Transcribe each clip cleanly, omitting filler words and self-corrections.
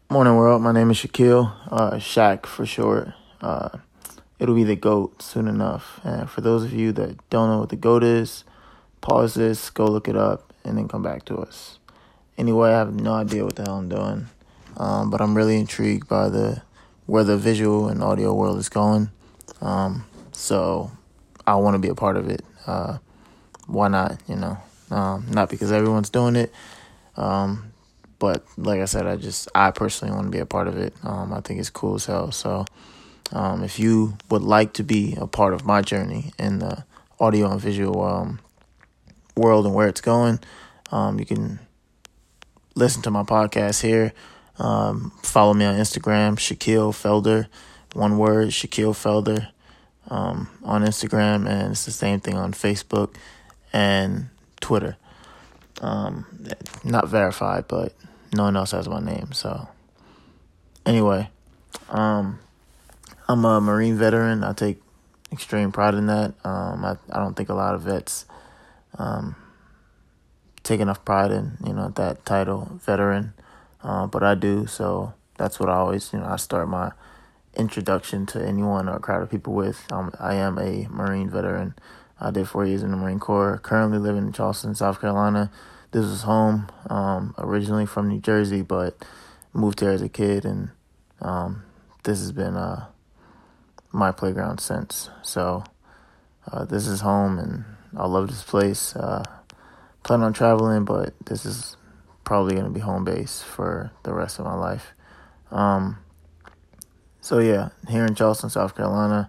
Morning world, my name is Shaquille, Shaq for short. It'll be the GOAT soon enough. And for those of you that don't know what the GOAT is, pause this, go look it up, and then come back to us. Anyway, I have no idea what the hell I'm doing, but I'm really intrigued by where the visual and audio world is going. So I want to be a part of it. Why not, not because everyone's doing it, but like I said, I personally want to be a part of it. I think it's cool as hell. So if you would like to be a part of my journey in the audio and visual world and where it's going, you can listen to my podcast here. Follow me on Instagram, Shaquille Felder, one word, Shaquille Felder, on Instagram, and it's the same thing on Facebook and Twitter. Not verified, but no one else has my name. So anyway, I'm a Marine veteran. I take extreme pride in that. I don't think a lot of vets take enough pride in, that title, veteran. But I do. So that's what I always, I start my introduction to anyone or a crowd of people with. I am a Marine veteran. I did 4 years in the Marine Corps. Currently living in Charleston, South Carolina. This was home, originally from New Jersey, but moved here as a kid, and this has been my playground since. So this is home, and I love this place. Plan on traveling, but this is probably going to be home base for the rest of my life. So yeah, here in Charleston, South Carolina.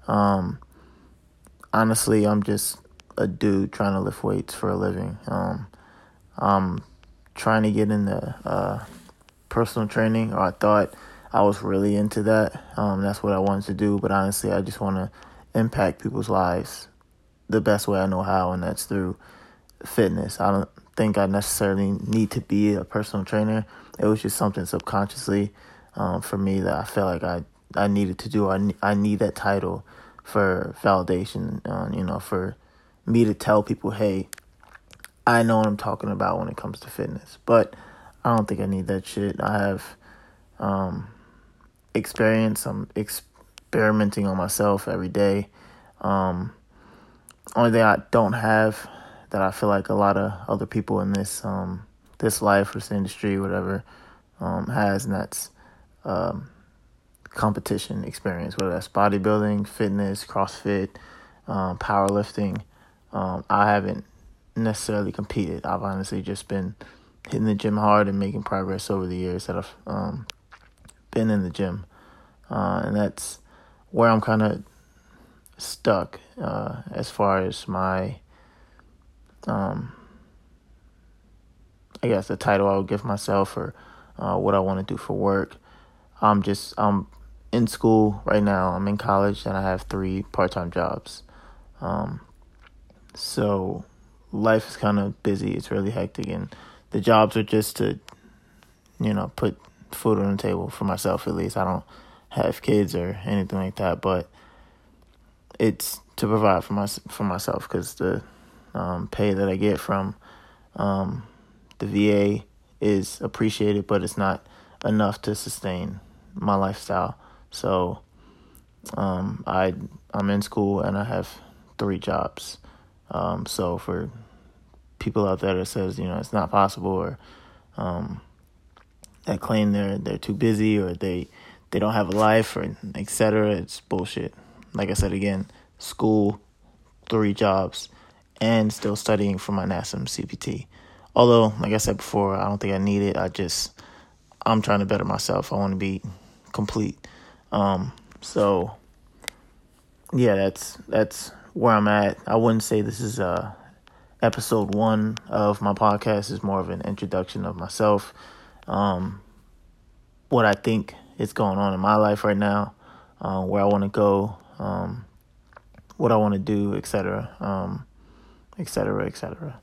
Honestly, I'm just a dude trying to lift weights for a living. I'm trying to get into personal training, or I thought I was really into that. That's what I wanted to do, but honestly, I just want to impact people's lives the best way I know how, and that's through fitness. I don't think I necessarily need to be a personal trainer. It was just something subconsciously for me that I felt like I needed to do. I need that title for validation, for me to tell people, hey, I know what I'm talking about when it comes to fitness. But I don't think I need that shit. I have experience. I'm experimenting on myself every day. Only thing I don't have that I feel like a lot of other people in this life or this industry, whatever, has, and that's competition experience, whether that's bodybuilding, fitness, CrossFit, powerlifting. I haven't necessarily competed. I've honestly just been hitting the gym hard and making progress over the years that I've been in the gym. And that's where I'm kind of stuck as far as my, I guess, the title I would give myself, or what I want to do for work. I'm in school right now. I'm in college, and I have 3 part-time jobs. So life is kind of busy. It's really hectic, and the jobs are just to, put food on the table for myself, at least. I don't have kids or anything like that, but it's to provide for myself, because the pay that I get from the VA is appreciated, but it's not enough to sustain my lifestyle. So I'm in school, and I have 3 jobs. So for people out there that says, it's not possible, or that claim they're too busy, or they don't have a life, or etc., it's bullshit. Like I said again, school, 3 jobs, and still studying for my NASM CPT. Although, like I said before, I don't think I need it. I'm trying to better myself. I want to be complete. So yeah, that's where I'm at. I wouldn't say this is episode 1 of my podcast. Is more of an introduction of myself, what I think is going on in my life right now, where I want to go, what I want to do, etc., etc., etc.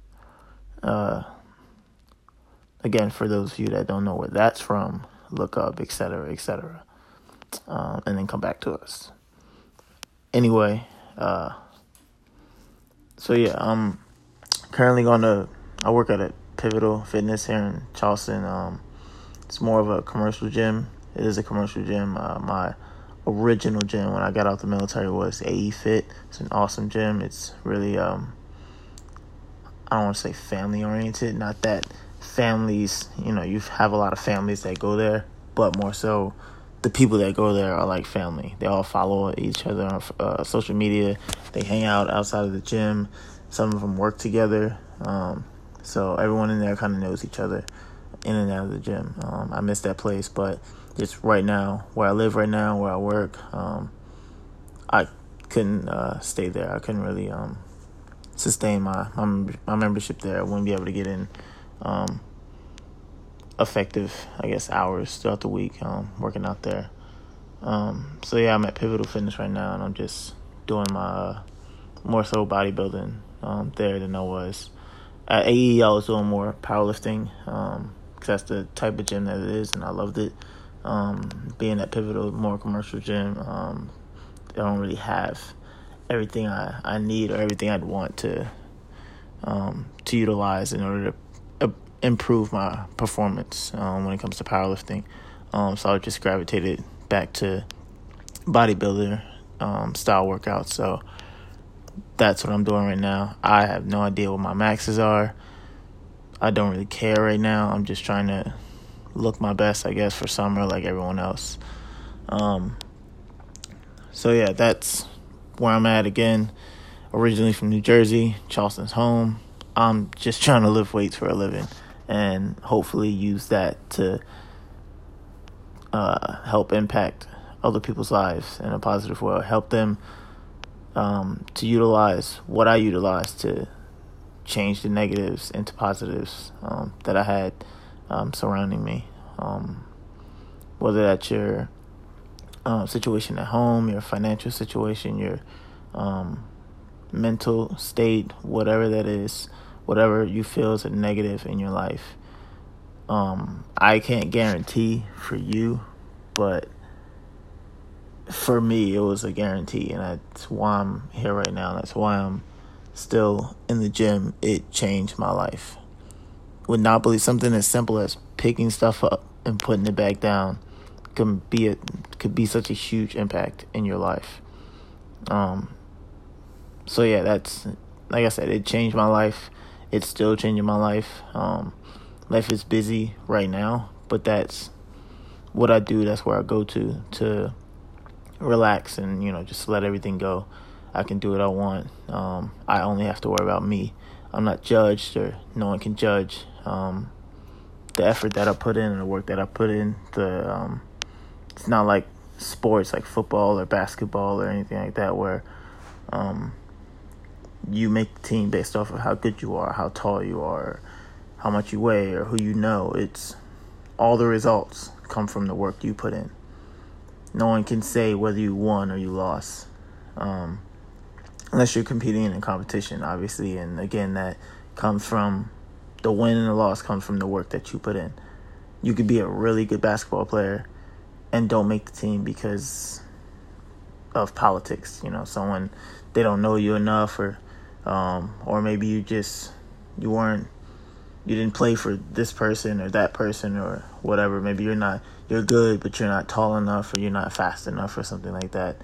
Again, for those of you that don't know where that's from, look up, etc., etc., and then come back to us. Anyway, so yeah, I'm currently I work at a Pivotal Fitness here in Charleston. It's more of a commercial gym. It is a commercial gym. My original gym when I got out the military was AE Fit. It's an awesome gym. It's really, I don't want to say family oriented. Not that families, you have a lot of families that go there, but more so the people that go there are like family. They all follow each other on social media. They hang out outside of the gym. Some of them work together. So everyone in there kind of knows each other in and out of the gym. I miss that place, but just right now, where I live right now, where I work, I couldn't stay there. I couldn't really sustain my membership there. I wouldn't be able to get in effective, hours throughout the week working out there. So yeah, I'm at Pivotal Fitness right now, and I'm just doing my more so bodybuilding there than I was. At AE, I was doing more powerlifting because that's the type of gym that it is, and I loved it. Being at Pivotal, more commercial gym, they don't really have everything I need or everything I'd want to utilize in order to improve my performance when it comes to powerlifting. So I just gravitated back to bodybuilder style workouts. So that's what I'm doing right now. I have no idea what my maxes are. I don't really care right now. I'm just trying to look my best, for summer like everyone else. So yeah, that's where I'm at again. Originally from New Jersey, Charleston's home. I'm just trying to lift weights for a living and hopefully use that to help impact other people's lives in a positive way. Help them to utilize what I utilized to change the negatives into positives that I had surrounding me. Whether that's your situation at home, your financial situation, your mental state, whatever that is, whatever you feel is a negative in your life. I can't guarantee for you, but for me, it was a guarantee, and that's why I'm here right now. That's why I'm still in the gym. It changed my life. Would not believe something as simple as picking stuff up and putting it back down could be such a huge impact in your life. So yeah, that's, like I said, it changed my life. It's still changing my life. Life is busy right now, but that's what I do. That's where I go to relax and, just let everything go. I can do what I want. I only have to worry about me. I'm not judged, or no one can judge the effort that I put in and the work that I put in. It's not like sports like football or basketball or anything like that where you make the team based off of how good you are, how tall you are, how much you weigh, or who you know. It's all the results come from the work you put in. No one can say whether you won or you lost, unless you're competing in a competition, obviously. And again, that comes from the win and the loss comes from the work that you put in. You could be a really good basketball player and don't make the team because of politics. Someone, they don't know you enough, or maybe you didn't play for this person or that person or whatever. Maybe you're good, but you're not tall enough, or you're not fast enough, or something like that.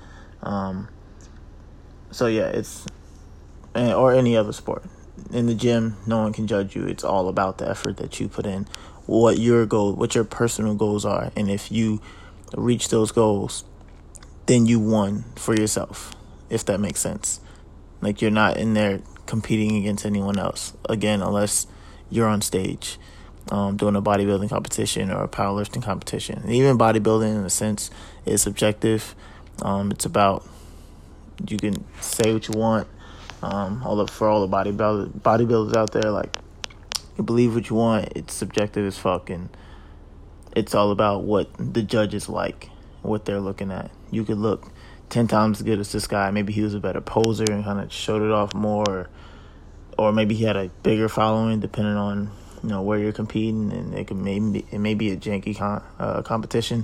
So yeah, or any other sport. In the gym, no one can judge you. It's all about the effort that you put in, what your personal goals are. And if you reach those goals, then you won for yourself, if that makes sense. Like, you're not in there competing against anyone else, again, unless you're on stage doing a bodybuilding competition or a powerlifting competition. And even bodybuilding, in a sense, is subjective. It's about, you can say what you want. For all the bodybuilders out there, like, you believe what you want. It's subjective as fuck, and it's all about what the judges like, what they're looking at. You could look 10 times as good as this guy. Maybe he was a better poser and kind of showed it off more, or maybe he had a bigger following, depending on where you're competing, and it may be a janky competition.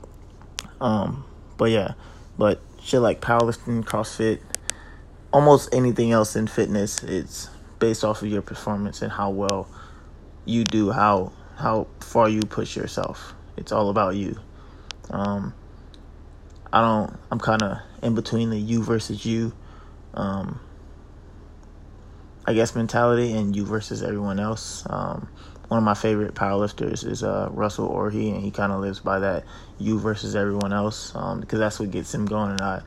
But shit like powerlifting, CrossFit, almost anything else in fitness, it's based off of your performance and how well you do, how far you push yourself. It's all about you. I'm kind of in between the you versus you, I guess, mentality and you versus everyone else. One of my favorite powerlifters is Russell Orhe, and he kind of lives by that you versus everyone else, because that's what gets him going. And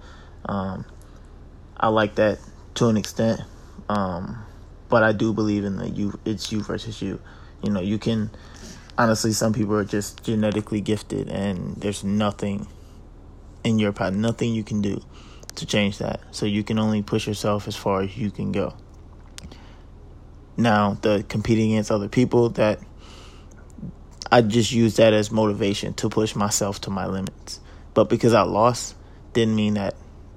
I like that to an extent, but I do believe in it's you versus you. You know, you can, honestly, some people are just genetically gifted, and there's nothing in your power, nothing you can do to change that. So you can only push yourself as far as you can go. Now, the competing against other people, that I just use that as motivation to push myself to my limits. But because I lost, doesn't mean that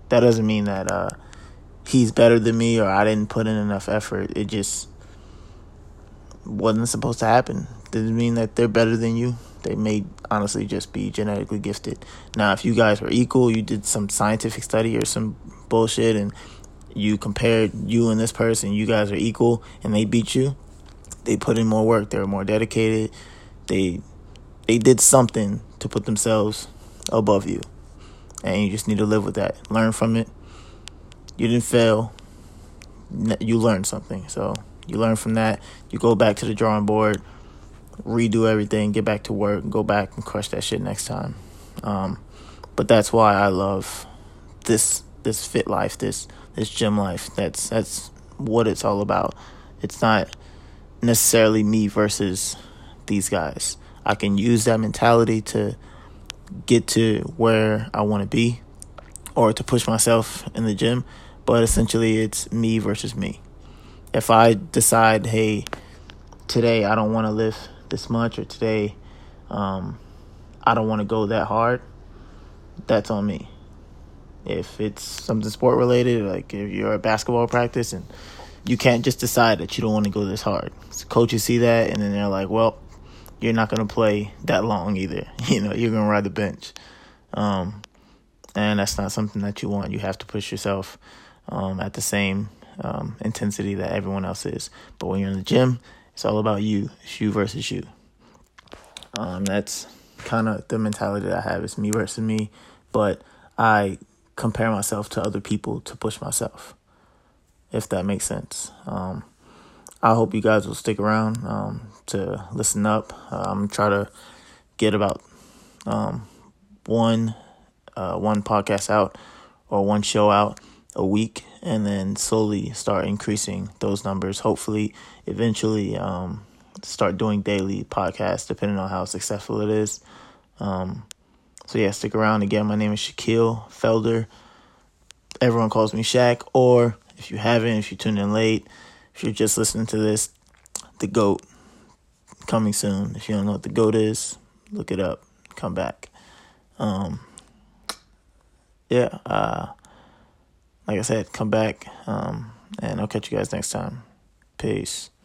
he's better than me or I didn't put in enough effort. It just wasn't supposed to happen. Doesn't mean that they're better than you. They may honestly just be genetically gifted. Now, if you guys were equal, you did some scientific study or some bullshit, and you compared you and this person, you guys are equal, and they beat you, they put in more work, they were more dedicated, they did something to put themselves above you, and you just need to live with that. Learn from it. You didn't fail. You learned something. So you learn from that. You go back to the drawing board, redo everything, get back to work, go back and crush that shit next time. But that's why I love this fit life, this gym life. That's what it's all about. It's not necessarily me versus these guys. I can use that mentality to get to where I want to be or to push myself in the gym, but essentially it's me versus me. If I decide, hey, today I don't want to lift this much, or today I don't want to go that hard, that's on me. If it's something sport related, like if you're at basketball practice and you can't just decide that you don't want to go this hard. So coaches see that, and then they're like, well, you're not going to play that long either. You're going to ride the bench. And that's not something that you want. You have to push yourself at the same intensity that everyone else is. But when you're in the gym, it's all about you. It's you versus you. That's kind of the mentality that I have. It's me versus me. But I compare myself to other people to push myself, if that makes sense. I hope you guys will stick around to listen up. I'm trying to get about one podcast out or one show out a week, and then slowly start increasing those numbers. Hopefully, eventually start doing daily podcasts, depending on how successful it is. So yeah, stick around. Again, my name is Shaquille Felder. Everyone calls me Shaq, or if you tuned in late, if you're just listening to this, the GOAT, coming soon. If you don't know what the GOAT is, look it up. Come back. Like I said, come back, and I'll catch you guys next time. Peace.